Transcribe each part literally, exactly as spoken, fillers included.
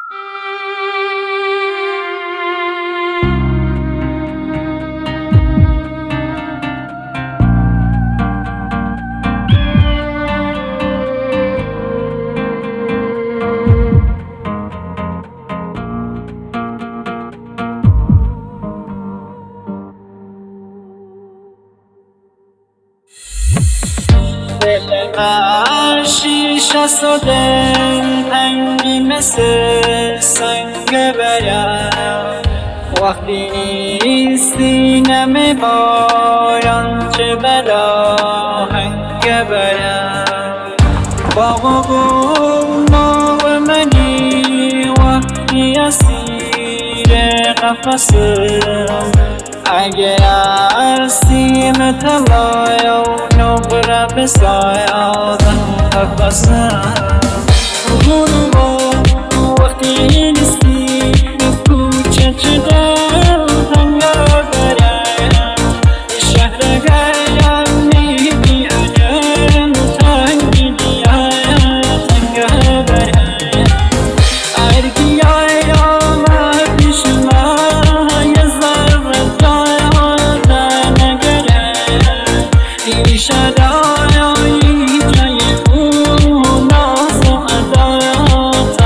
دل من شیشه شده تنگی مثل سنگ برم وقتی نیستی نمیبارم چه بلا هنگ برم باغ و گلاب منی وقتی اسیر قفسم اگه از سیم طلای و نقره بسای آدم قفسم غروبا وقتی نیستی کوچه چه دل تنگ برم شهر گرم میدی اجل تنگی دیای تنگ برم ارگی آیا پیش من یه ذره جای آدم نگرم ایشه دایایی جای اون ناز و عدایات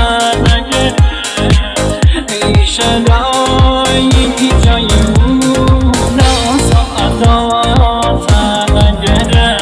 نگرم ایشه دایایی جای اون ناز و عدایات نگرم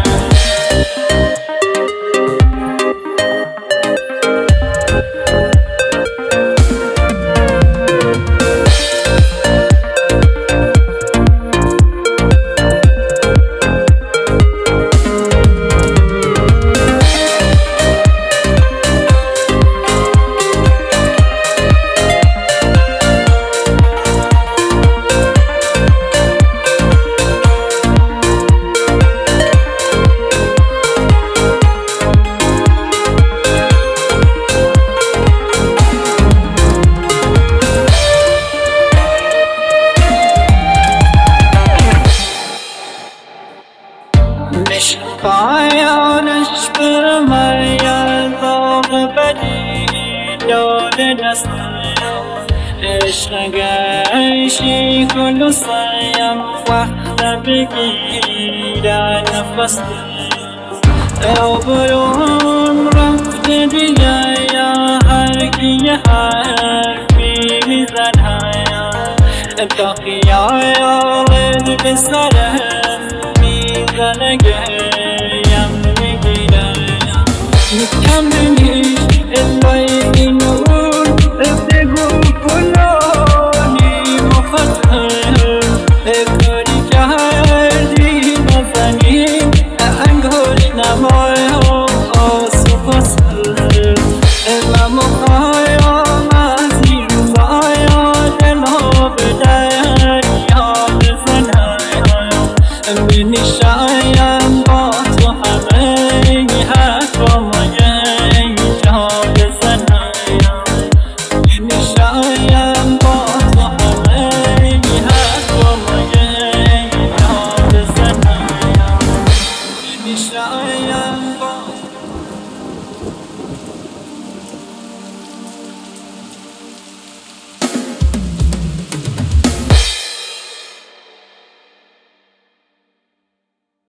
پایانش بر مریم داغ بدی داده دستم عشق گشی کلو سریم وقت بگیرن نفسم عبرم رفته دیگه یا هر کی یه حرفی میزنم تا خیال به سرم میزنه گریم میگیرم کم نیست الای این اون بگو فلانی مخاطر کاری کردی نزنی انگوش نمای آسو پسر من مخوایم از این روزایا دلو به دریا بزنم بینی شایم با تو همه حرفا مایه جا بزنم بینی شایم با تو همه حرفا مایه جا بزنم بینی شایم